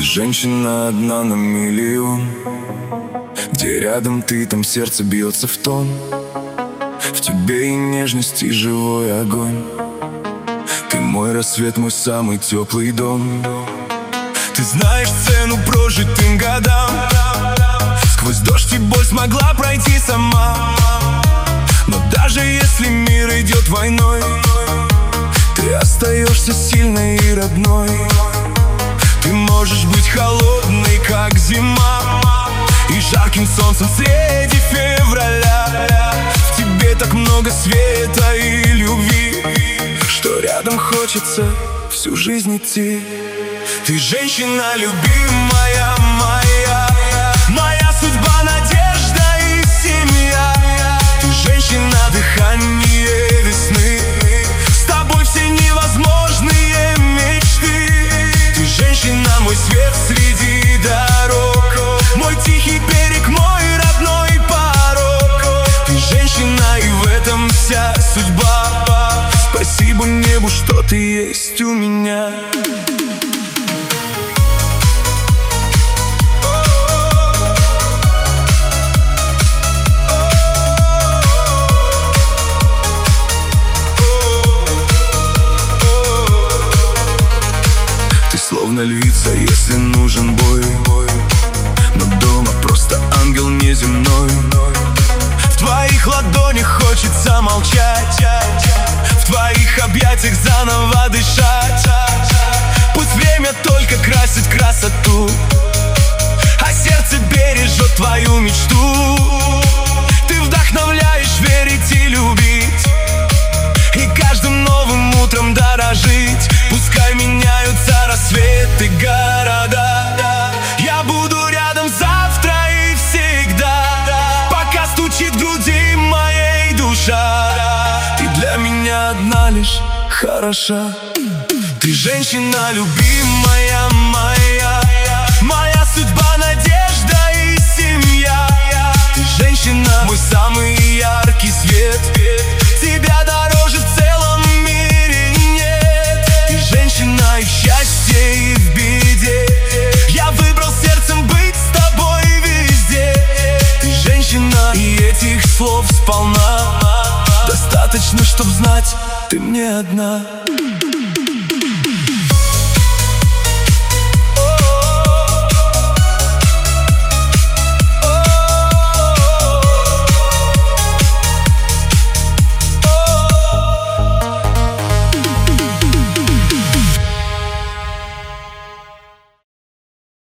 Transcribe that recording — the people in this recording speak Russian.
женщина одна на миллион. Где рядом ты, там сердце бьется в тон. В тебе и нежность, и живой огонь. Ты мой рассвет, мой самый теплый дом. Ты знаешь цену прожитым годам. Сквозь дождь и боль смогла пройти сама. Но даже если мир идет войной, ты остаешься сильной и родной. Ты можешь быть холодной, как зима, и жарким солнцем среди февраля. В тебе так много света и любви, что рядом хочется всю жизнь идти. Ты женщина любимая моя, моя судьба, надежда и семья. Ты женщина, дыхание весны, с тобой все невозможные мечты. Ты женщина, мой свет среди дорог, мой тихий берег, мой родной порог. Ты женщина, и в этом вся судьба. Спасибо небу, что ты есть у меня. Словно львица, если нужен бой, но дома просто ангел неземной. В твоих ладонях хочется молчать, в твоих объятиях заново дышать. Пусть время только красит красоту, а сердце бережет твою мечту. Ты вдохновляешь верить и любить, и каждым новым утром дорожить. Пускай меняются рассветы, города, я буду рядом завтра и всегда, пока стучит в груди моей душа. Ты для меня одна лишь хороша. Ты женщина любимая моя, моя судьба, надежда и семья. Ты женщина, мой самый яркий свет, тебя дороже в целом мире нет. Ты женщина и в счастье, и в беде, я выбрал сердцем быть с тобой везде. Ты женщина, и этих слов сполна достаточно, чтоб знать, ты мне одна.